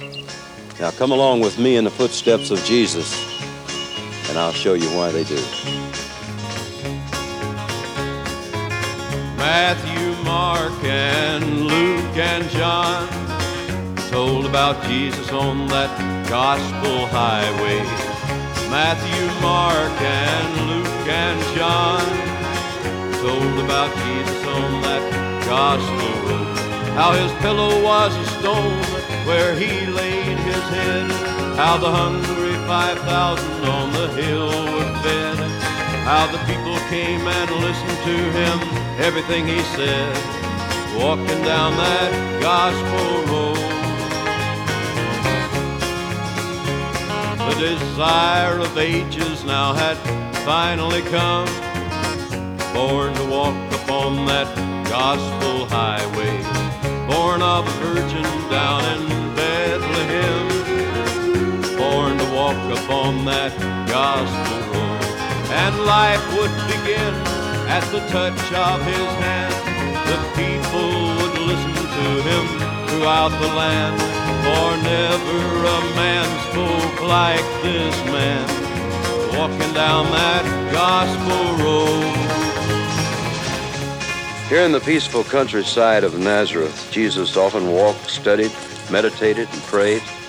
Now come along with me in the footsteps of Jesus, and I'll show you why they do. Matthew, Mark, and Luke, and John told about Jesus on that gospel highway. Matthew, Mark, and Luke, and John told about Jesus on that gospel road. How his pillow was a stone where he laid his head. How the hungry 5,000 on the hill were fed. How the people came and listened to him, everything he said, walking down that gospel road. The desire of ages now had finally come, born to walk upon that gospel highway, born of a virgin down in Bethlehem, born to walk upon that gospel road. And life would begin at the touch of his hand. The people would listen to him throughout the land, for never a man spoke like this man, walking down that gospel road. Here in the peaceful countryside of Nazareth, Jesus often walked, studied, meditated, and prayed.